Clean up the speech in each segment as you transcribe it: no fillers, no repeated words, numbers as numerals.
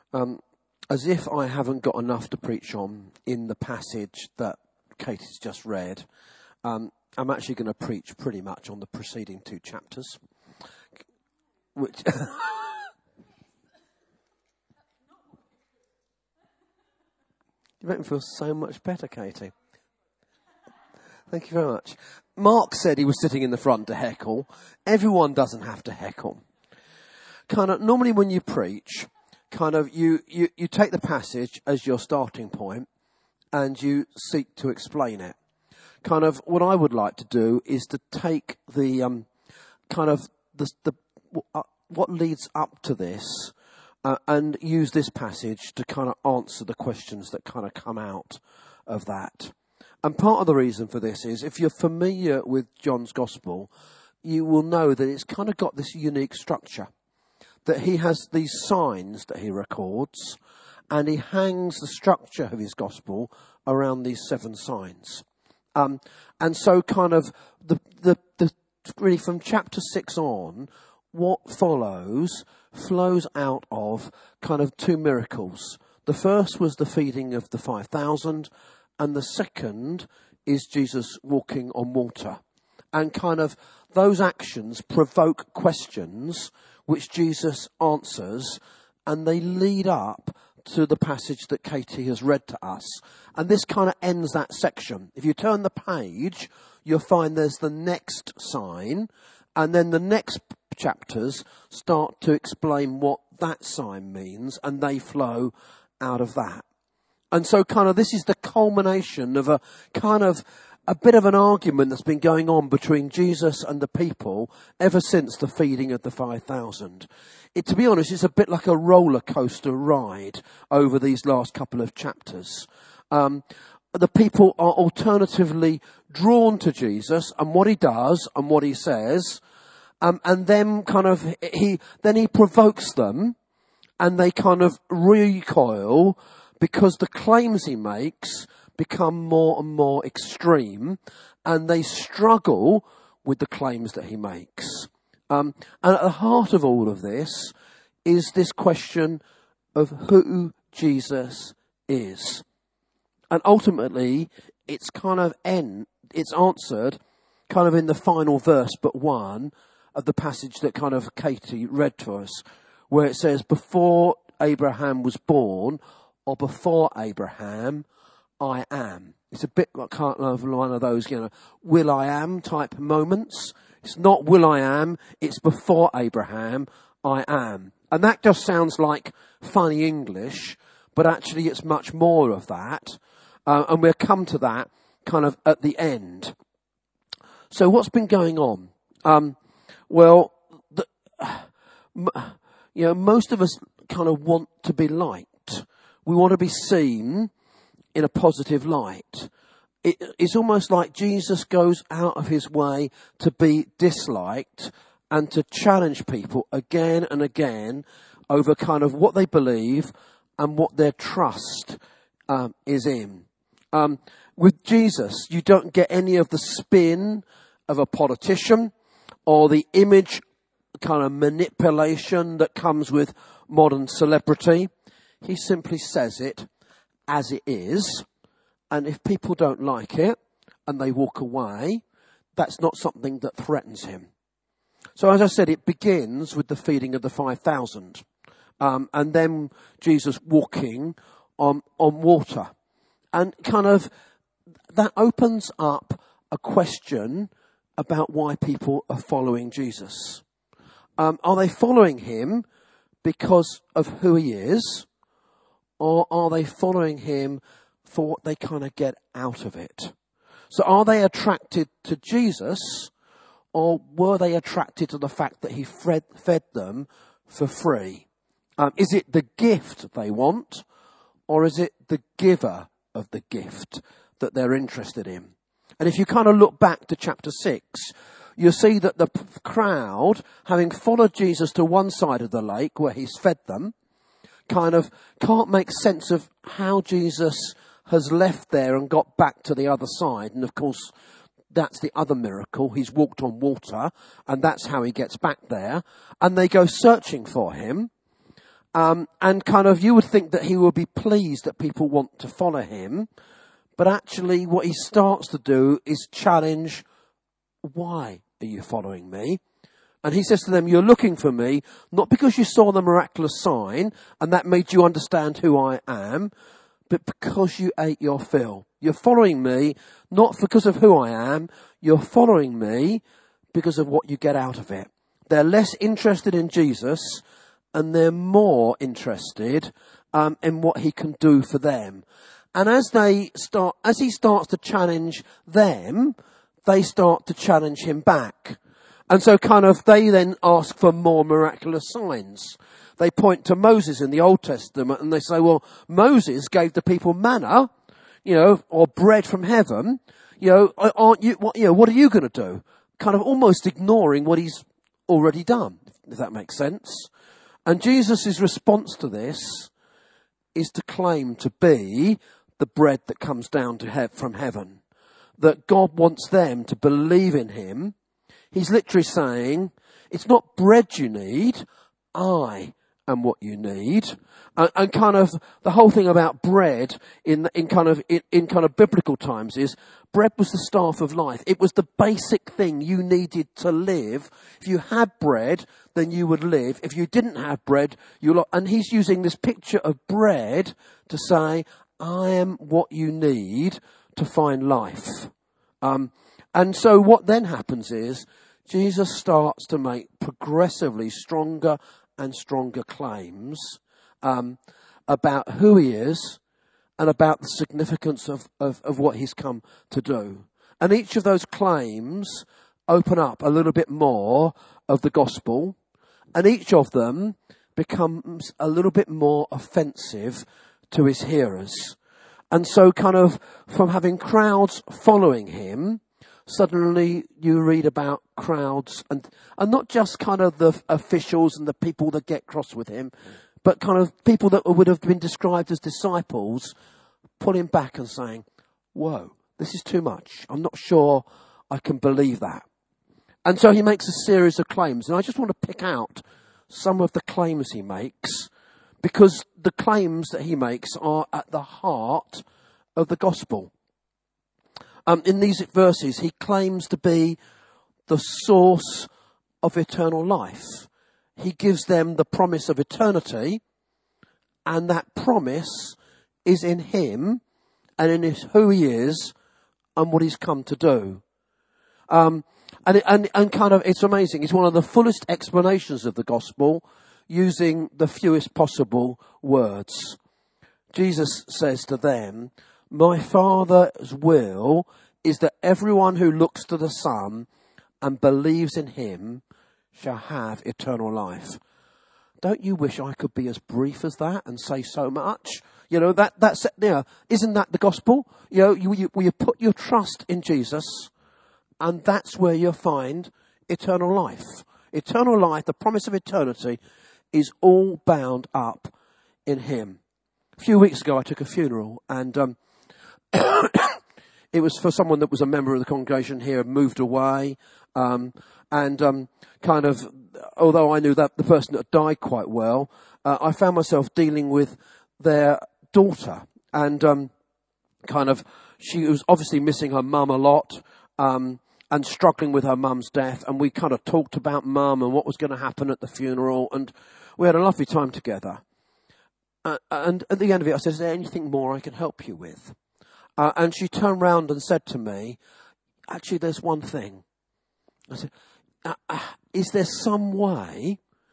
As if I haven't got enough to preach on in the passage that Katie's just read, I'm actually going to preach pretty much on the preceding two chapters, which you make me feel so much better, Katie. Thank you very much. Mark said he was sitting in the front to heckle. Everyone doesn't have to heckle. Normally when you preach, you take the passage as your starting point and you seek to explain it. What I would like to do is to take the what leads up to this and use this passage to answer the questions that come out of that. And part of the reason for this is, if you're familiar with John's Gospel, you will know that it's got this unique structure. That he has these signs that he records, and he hangs the structure of his Gospel around these 7 signs. And so really from chapter 6 on, what flows out of 2 miracles. The first was the feeding of the 5,000, and the second is Jesus walking on water. And those actions provoke questions which Jesus answers, and they lead up to the passage that Katie has read to us. And this ends that section. If you turn the page, you'll find there's the next sign, and then the next chapters start to explain what that sign means, and they flow out of that. And so this is the culmination of a bit of an argument that's been going on between Jesus and the people ever since the feeding of the 5,000. To be honest, it's a bit like a roller coaster ride over these last couple of chapters. The people are alternatively drawn to Jesus and what he does and what he says, and then he provokes them, and they recoil because the claims he makes become more and more extreme, and they struggle with the claims that he makes. And at the heart of all of this is this question of who Jesus is. And ultimately, it's answered in the final verse but one of the passage that Katie read to us, where it says, before Abraham was born, or before Abraham, I am. It's a bit like one of those, will I am type moments. It's not will I am, it's before Abraham, I am. And that just sounds like funny English, but actually it's much more of that. And we'll come to that at the end. So what's been going on? Most of us want to be liked. We want to be seen in a positive light. It's almost like Jesus goes out of his way to be disliked and to challenge people again and again over what they believe and what their trust is in. With Jesus, you don't get any of the spin of a politician or the image manipulation that comes with modern celebrity. He simply says it as it is, and if people don't like it and they walk away, that's not something that threatens him. So as I said, it begins with the feeding of the 5,000, and then Jesus walking on water. And that opens up a question about why people are following Jesus. Are they following him because of who he is? Or are they following him for what they get out of it? So are they attracted to Jesus, or were they attracted to the fact that he fed them for free? Is it the gift they want, or is it the giver of the gift that they're interested in? And if you look back to chapter 6, you'll see that the crowd, having followed Jesus to one side of the lake where he's fed them, can't make sense of how Jesus has left there and got back to the other side. And of course, that's the other miracle. He's walked on water, and that's how he gets back there. And they go searching for him. And kind of you would think that he would be pleased that people want to follow him. But actually what he starts to do is challenge, why are you following me? And he says to them, you're looking for me, not because you saw the miraculous sign and that made you understand who I am, but because you ate your fill. You're following me, not because of who I am. You're following me because of what you get out of it. They're less interested in Jesus and they're more interested in what he can do for them. And as he starts to challenge them, they start to challenge him back. And so kind of they then ask for more miraculous signs. They point to Moses in the Old Testament and they say, well, Moses gave the people manna, or bread from heaven. What are you going to do? Kind of almost ignoring what he's already done, if that makes sense. And Jesus' response to this is to claim to be the bread that comes down from heaven. That God wants them to believe in him. He's literally saying, it's not bread you need, I am what you need. And kind of the whole thing about bread in kind of biblical times is bread was the staff of life. It was the basic thing you needed to live. If you had bread, then you would live. If you didn't have bread, and he's using this picture of bread to say, I am what you need to find life. And so what then happens is Jesus starts to make progressively stronger and stronger claims about who he is and about the significance of what he's come to do. And each of those claims open up a little bit more of the gospel, and each of them becomes a little bit more offensive to his hearers. And so kind of from having crowds following him, suddenly you read about crowds and not just kind of the officials and the people that get cross with him, but kind of people that would have been described as disciples pulling back and saying, whoa, this is too much. I'm not sure I can believe that. And so he makes a series of claims. And I just want to pick out some of the claims he makes, because the claims that he makes are at the heart of the gospel. In these verses, he claims to be the source of eternal life. He gives them the promise of eternity, and that promise is in him and in who he is and what he's come to do. And kind of, it's amazing. It's one of the fullest explanations of the gospel, using the fewest possible words. Jesus says to them, my Father's will is that everyone who looks to the Son and believes in him shall have eternal life. Don't you wish I could be as brief as that and say so much? Isn't that the gospel? You put your trust in Jesus, and that's where you'll find eternal life. Eternal life, the promise of eternity, is all bound up in him. A few weeks ago I took a funeral, and it was for someone that was a member of the congregation here, moved away, kind of, although I knew that the person had died quite well, I found myself dealing with their daughter, and kind of, she was obviously missing her mum a lot, and struggling with her mum's death, and we kind of talked about mum and what was going to happen at the funeral, and we had a lovely time together. And at the end of it, I said, is there anything more I can help you with? And she turned round and said to me, actually, there's one thing. I said, is there some way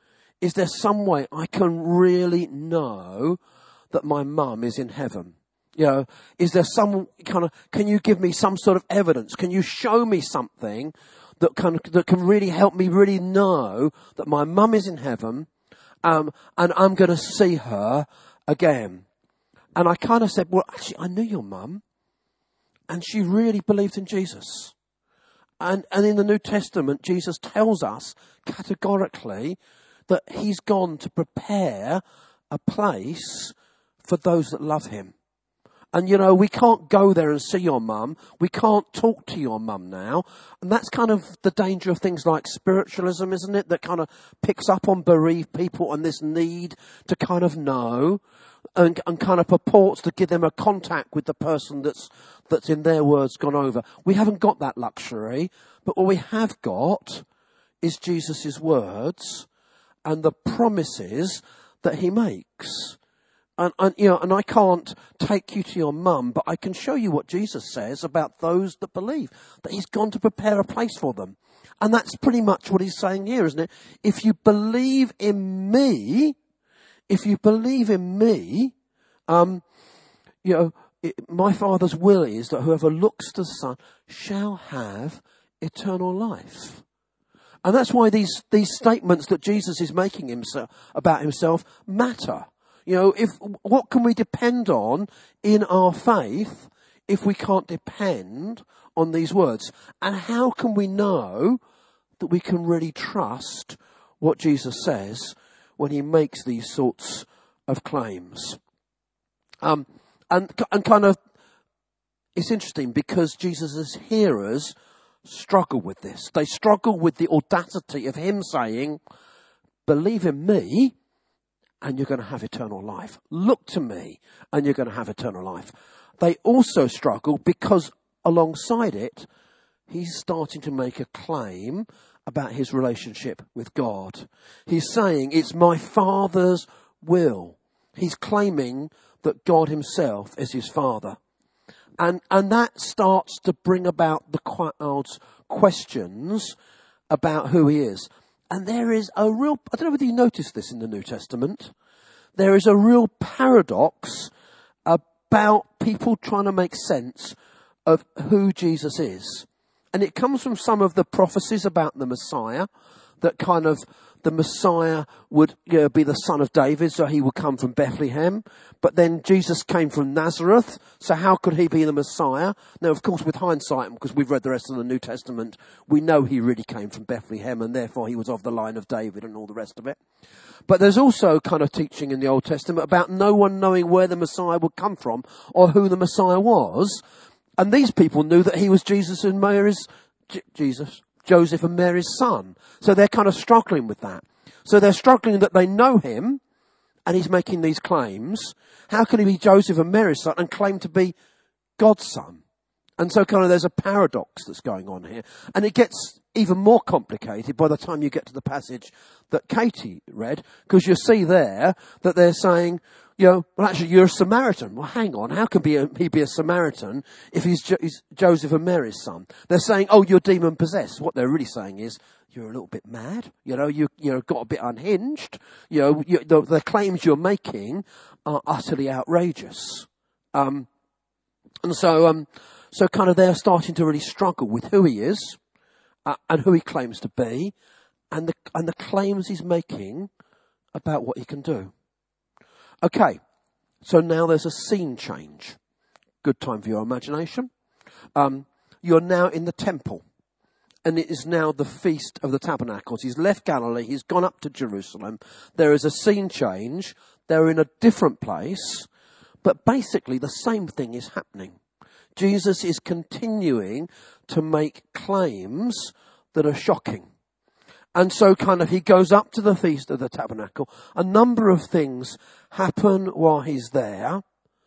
I can really know that my mum is in heaven? Is there some kind of, can you give me some sort of evidence? Can you show me something that can really help me really know that my mum is in heaven, and I'm going to see her again? And I kind of said, well, actually, I knew your mum, and she really believed in Jesus. And in the New Testament, Jesus tells us categorically that he's gone to prepare a place for those that love him. And, you know, we can't go there and see your mum. We can't talk to your mum now. And that's kind of the danger of things like spiritualism, isn't it? That kind of picks up on bereaved people and this need to kind of know and kind of purports to give them a contact with the person that's in their words gone over. We haven't got that luxury. But what we have got is Jesus' words and the promises that he makes. And I can't take you to your mum, but I can show you what Jesus says about those that believe, that he's gone to prepare a place for them. And that's pretty much what he's saying here, isn't it? If you believe in me, my Father's will is that whoever looks to the Son shall have eternal life. And that's why these statements that Jesus is making about himself matter. You know, what can we depend on in our faith if we can't depend on these words? And how can we know that we can really trust what Jesus says when he makes these sorts of claims? And kind of, it's interesting because Jesus' hearers struggle with this. They struggle with the audacity of him saying, believe in me, and you're going to have eternal life. Look to me, and you're going to have eternal life. They also struggle because alongside it, he's starting to make a claim about his relationship with God. He's saying, it's my Father's will. He's claiming that God himself is his Father. And that starts to bring about the crowd's questions about who he is. And there is a real, I don't know whether you noticed this in the New Testament, there is a real paradox about people trying to make sense of who Jesus is. And it comes from some of the prophecies about the Messiah, that kind of the Messiah would be the son of David, so he would come from Bethlehem. But then Jesus came from Nazareth, so how could he be the Messiah? Now, of course, with hindsight, because we've read the rest of the New Testament, we know he really came from Bethlehem, and therefore he was of the line of David and all the rest of it. But there's also kind of teaching in the Old Testament about no one knowing where the Messiah would come from or who the Messiah was. And these people knew that he was Joseph and Mary's son. So they're kind of struggling with that. So they're struggling that they know him and he's making these claims. How can he be Joseph and Mary's son and claim to be God's son? And so kind of there's a paradox that's going on here. And it gets even more complicated by the time you get to the passage that Katie read, because you see there that they're saying, well, actually, you're a Samaritan. Well, hang on. How can he be a Samaritan if he's Joseph and Mary's son? They're saying, oh, you're demon possessed. What they're really saying is, you're a little bit mad. You got a bit unhinged. The claims you're making are utterly outrageous. And so kind of they're starting to really struggle with who he is and who he claims to be, and the claims he's making about what he can do. Okay, so now there's a scene change. Good time for your imagination. You're now in the temple, and it is now the Feast of the Tabernacles. He's left Galilee, he's gone up to Jerusalem. There is a scene change. They're in a different place, but basically the same thing is happening. Jesus is continuing to make claims that are shocking. And so kind of he goes up to the Feast of the Tabernacle. A number of things happen while he's there.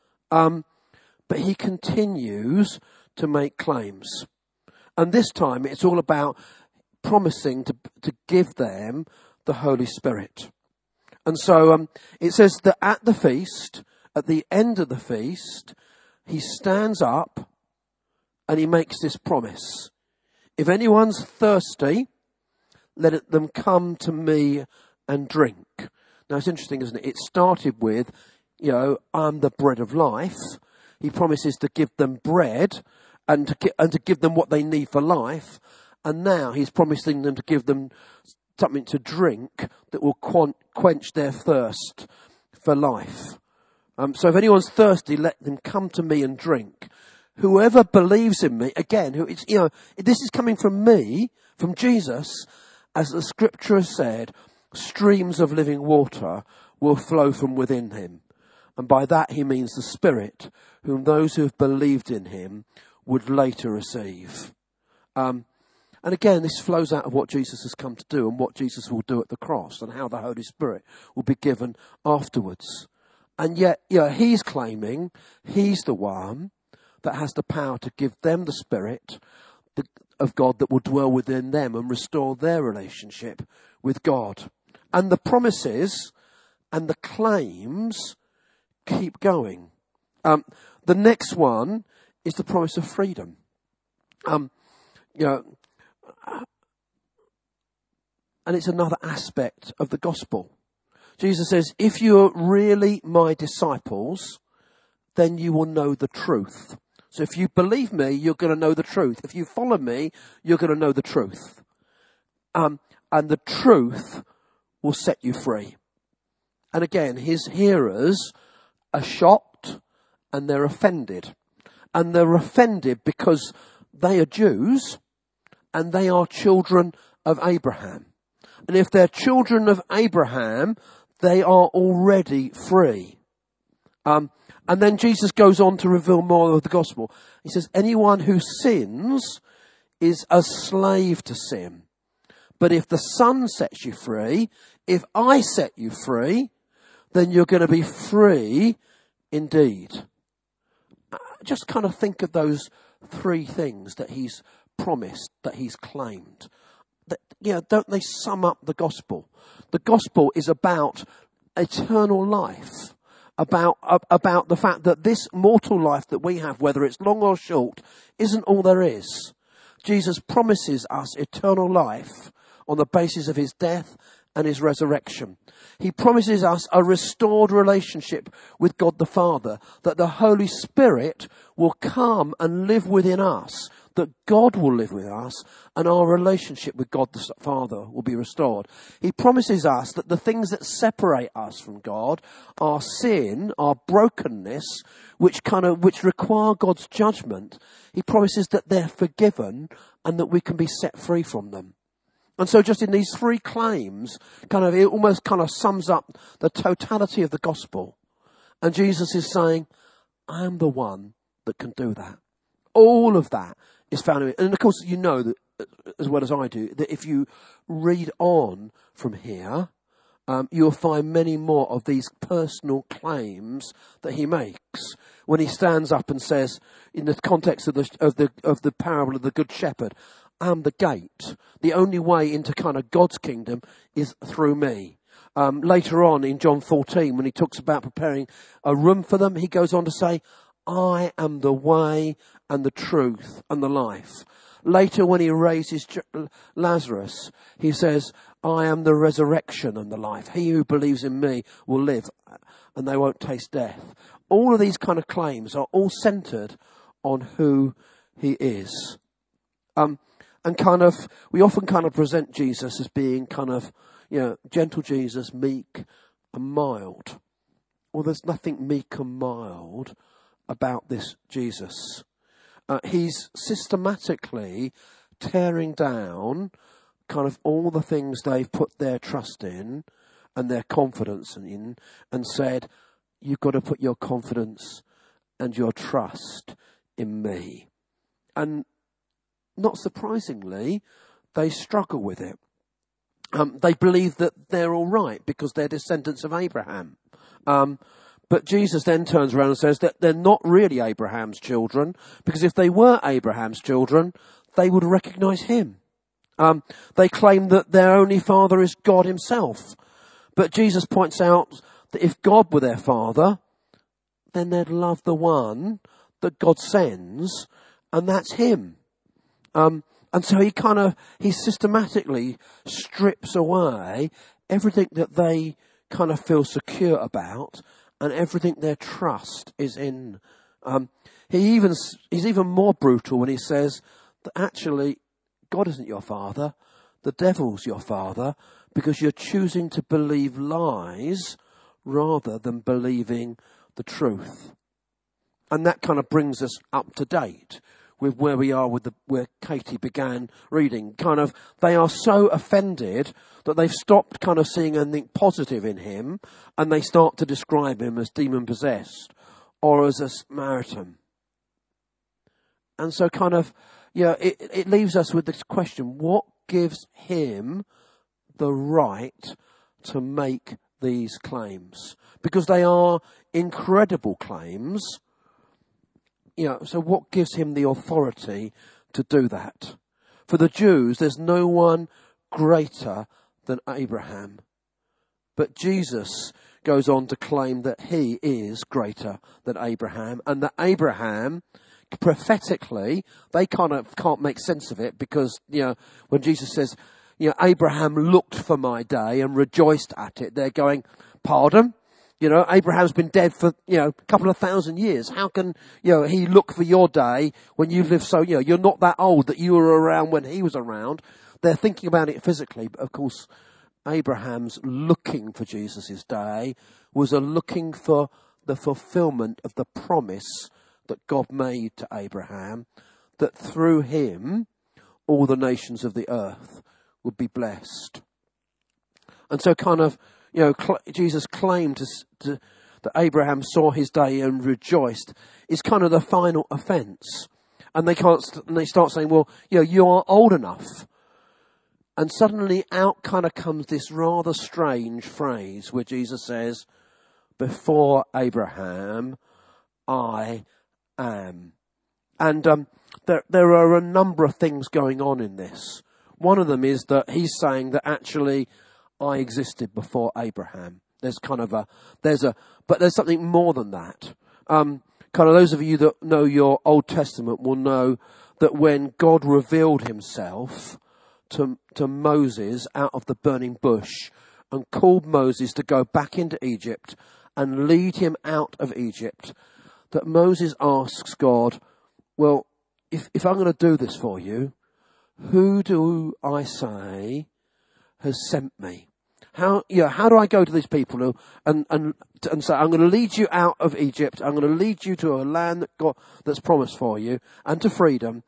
But he continues to make claims. And this time it's all about promising to give them the Holy Spirit. And so it says that at the feast, at the end of the feast, he stands up and he makes this promise. If anyone's thirsty, let them come to me and drink. Now it's interesting, isn't it? It started with, I'm the bread of life. He promises to give them bread and to give them what they need for life. And now he's promising them to give them something to drink that will quench their thirst for life. So if anyone's thirsty, let them come to me and drink. Whoever believes in me, again, this is coming from me, from Jesus, as the scripture has said, streams of living water will flow from within him. And by that he means the Spirit, whom those who have believed in him would later receive. And again, this flows out of what Jesus has come to do and what Jesus will do at the cross and how the Holy Spirit will be given afterwards. And yet, he's claiming he's the one that has the power to give them the Spirit of God that will dwell within them and restore their relationship with God. And the promises and the claims keep going. The next one is the promise of freedom. And it's another aspect of the gospel. Jesus says, if you are really my disciples, then you will know the truth. So if you believe me, you're going to know the truth. If you follow me, you're going to know the truth. And the truth will set you free. And again, his hearers are shocked and they're offended. And they're offended because they are Jews and they are children of Abraham. And if they're children of Abraham, they are already free. And then Jesus goes on to reveal more of the gospel. He says, anyone who sins is a slave to sin. But if the Son sets you free, if I set you free, then you're going to be free indeed. Just kind of think of those three things that he's promised, that he's claimed. Don't they sum up the gospel? The gospel is about eternal life, about the fact that this mortal life that we have, whether it's long or short, isn't all there is. Jesus promises us eternal life on the basis of his death and his resurrection. He promises us a restored relationship with God the Father, that the Holy Spirit will come and live within us, that God will live with us, and our relationship with God the Father will be restored. He promises us that the things that separate us from God, our sin, our brokenness, which require God's judgment, he promises that they're forgiven and that we can be set free from them. And so just in these three claims, it almost sums up the totality of the gospel. And Jesus is saying, I am the one that can do that. All of that is found in me. And of course, you know that, as well as I do, that if you read on from here, you'll find many more of these personal claims that he makes when he stands up and says, in the context of the parable of the Good Shepherd, I'm the gate. The only way into God's kingdom is through me. Later on in John 14, when he talks about preparing a room for them, he goes on to say, I am the way and the truth and the life. Later, when he raises Lazarus, he says, I am the resurrection and the life. He who believes in me will live and they won't taste death. All of these kind of claims are all centered on who he is. And we often present Jesus as being gentle Jesus, meek and mild. Well, there's nothing meek and mild about this Jesus. He's systematically tearing down all the things they've put their trust in and their confidence in, and said, you've got to put your confidence and your trust in me. And not surprisingly, they struggle with it. They believe that they're all right because they're descendants of Abraham. But Jesus then turns around and says that they're not really Abraham's children, because if they were Abraham's children, they would recognize him. They claim that their only father is God himself. But Jesus points out that if God were their father, then they'd love the one that God sends, and that's him. And so he systematically strips away everything that they feel secure about and everything their trust is in. He's even more brutal when he says that actually God isn't your father, the devil's your father, because you're choosing to believe lies rather than believing the truth. And that brings us up to date with where we are with where Katie began reading. Kind of, they are so offended that they've stopped kind of seeing anything positive in him, and they start to describe him as demon-possessed or as a Samaritan. And so kind of, it leaves us with this question: what gives him the right to make these claims? Because they are incredible claims. So what gives him the authority to do that? For the Jews, there's no one greater than Abraham. But Jesus goes on to claim that he is greater than Abraham, and that Abraham, prophetically, they kind of can't make sense of it, because, when Jesus says, Abraham looked for my day and rejoiced at it, they're going, pardon? Abraham's been dead for, a couple of thousand years. How can, he look for your day when you've lived so, you're not that old that you were around when he was around. They're thinking about it physically. But of course, Abraham's looking for Jesus' day was a looking for the fulfillment of the promise that God made to Abraham, that through him, all the nations of the earth would be blessed. And so kind of, Jesus claimed that Abraham saw his day and rejoiced is kind of the final offence. And they start saying, well, you are old enough. And suddenly out kind of comes this rather strange phrase where Jesus says, before Abraham, I am. And there are a number of things going on in this. One of them is that he's saying that actually I existed before Abraham. But there's something more than that. Kind of those of you that know your Old Testament will know that when God revealed himself to Moses out of the burning bush and called Moses to go back into Egypt and lead him out of Egypt, that Moses asks God, well, if I'm going to do this for you, who do I say has sent me? How do I go to these people and say, I'm going to lead you out of Egypt, I'm going to lead you to a land that's promised for you and to freedom.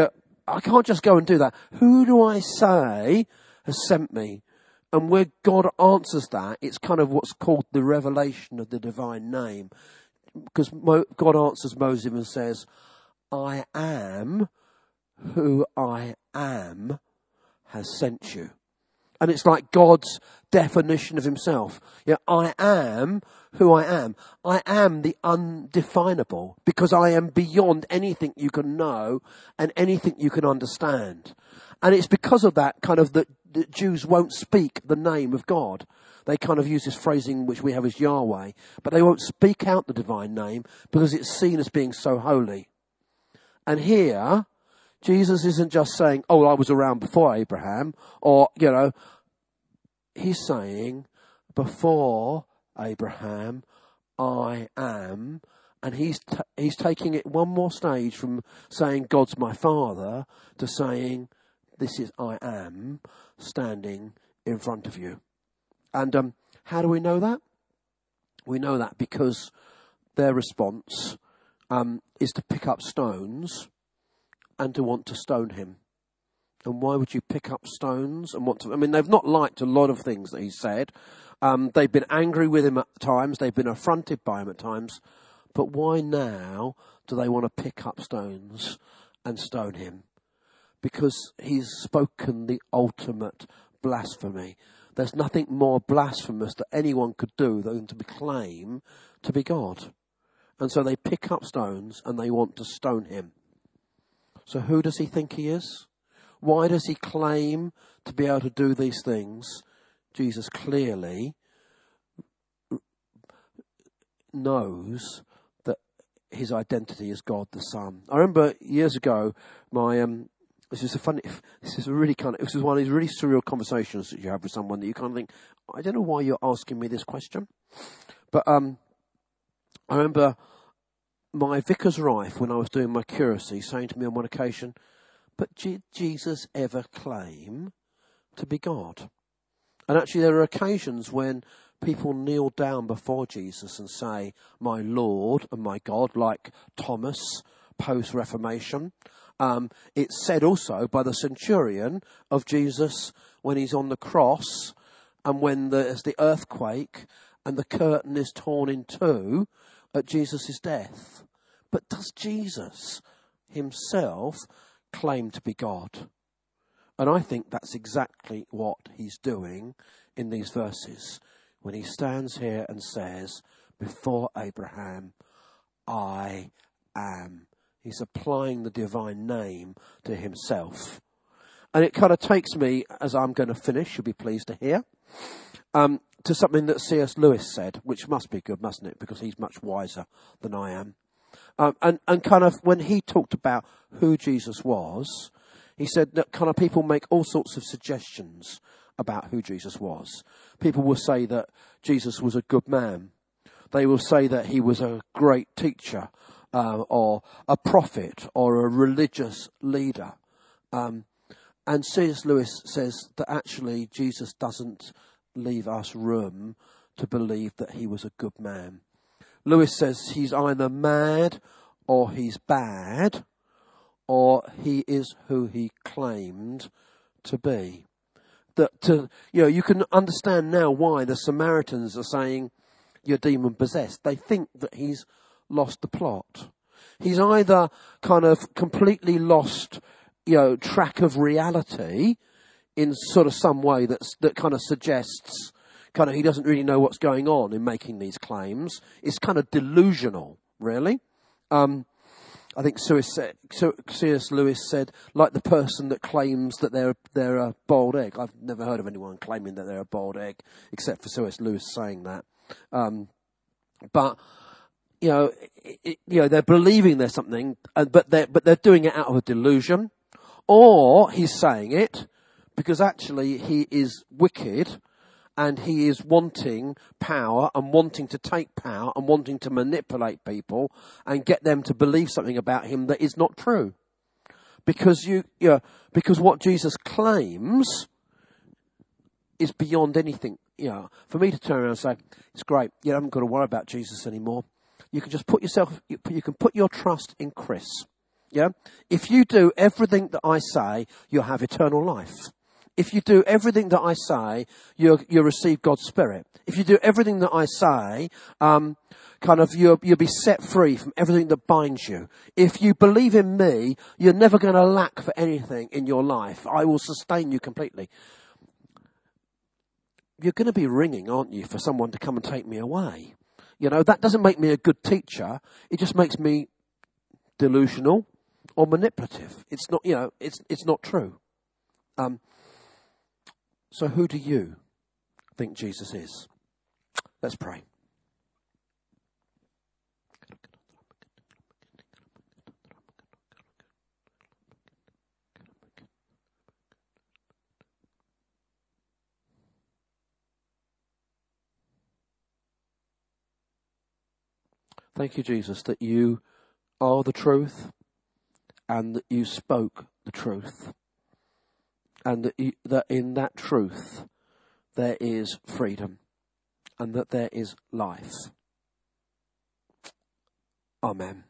I can't just go and do that. Who do I say has sent me? And where God answers that, it's kind of what's called the revelation of the divine name. Because God answers Moses and says, I am who I am has sent you. And it's like God's definition of himself. I am who I am. I am the undefinable, because I am beyond anything you can know and anything you can understand. And it's because of that kind of that Jews won't speak the name of God. They kind of use this phrasing which we have as Yahweh, but they won't speak out the divine name because it's seen as being so holy. And here, Jesus isn't just saying, oh, I was around before Abraham, or, he's saying, before Abraham, I am. And he's taking it one more stage from saying God's my father to saying, this is I am standing in front of you. And how do we know that? We know that because their response is to pick up stones and to want to stone him. And why would you pick up stones and want to? I mean, they've not liked a lot of things that he said. They've been angry with him at times. They've been affronted by him at times. But why now do they want to pick up stones and stone him? Because he's spoken the ultimate blasphemy. There's nothing more blasphemous that anyone could do than to claim to be God. And so they pick up stones and they want to stone him. So who does he think he is? Why does he claim to be able to do these things? Jesus clearly knows that his identity is God the Son. I remember years ago, this is one of these really surreal conversations that you have with someone that you kind of think, I don't know why you're asking me this question. But I remember my vicar's wife, when I was doing my curacy, saying to me on one occasion, but did Jesus ever claim to be God? And actually there are occasions when people kneel down before Jesus and say, my Lord and my God, like Thomas post-Reformation. It's said also by the centurion of Jesus when he's on the cross and when there's the earthquake and the curtain is torn in two at Jesus' death. But does Jesus himself claim to be God? And I think that's exactly what he's doing in these verses when he stands here and says, before Abraham, I am. He's applying the divine name to himself. And it kind of takes me, as I'm going to finish, you'll be pleased to hear, to something that C.S. Lewis said, which must be good, mustn't it? Because he's much wiser than I am. And kind of when he talked about who Jesus was, he said that kind of people make all sorts of suggestions about who Jesus was. People will say that Jesus was a good man. They will say that he was a great teacher, or a prophet, or a religious leader. And C.S. Lewis says that actually Jesus doesn't leave us room to believe that he was a good man. Lewis says he's either mad or he's bad, or he is who he claimed to be. You can understand now why the Samaritans are saying you're demon possessed. They think that he's lost the plot. He's either kind of completely lost, track of reality in sort of some way that kind of suggests kind of he doesn't really know what's going on in making these claims. It's kind of delusional, really. I think C.S. Lewis said, like the person that claims that they're a boiled egg. I've never heard of anyone claiming that they're a boiled egg, except for C.S. Lewis saying that. But they're believing there's something, but they're doing it out of a delusion, or he's saying it because actually he is wicked. And he is wanting power and wanting to take power and wanting to manipulate people and get them to believe something about him that is not true. Because because what Jesus claims is beyond anything. For me to turn around and say, it's great, you haven't got to worry about Jesus anymore. You can just you can put your trust in Chris. Yeah? If you do everything that I say, you'll have eternal life. If you do everything that I say, you'll receive God's Spirit. If you do everything that I say, you'll be set free from everything that binds you. If you believe in me, you're never going to lack for anything in your life. I will sustain you completely. You're going to be ringing, aren't you, for someone to come and take me away? That doesn't make me a good teacher. It just makes me delusional or manipulative. It's not, it's not true. So who do you think Jesus is? Let's pray. Thank you, Jesus, that you are the truth and that you spoke the truth. And that in that truth there is freedom and that there is life. Amen.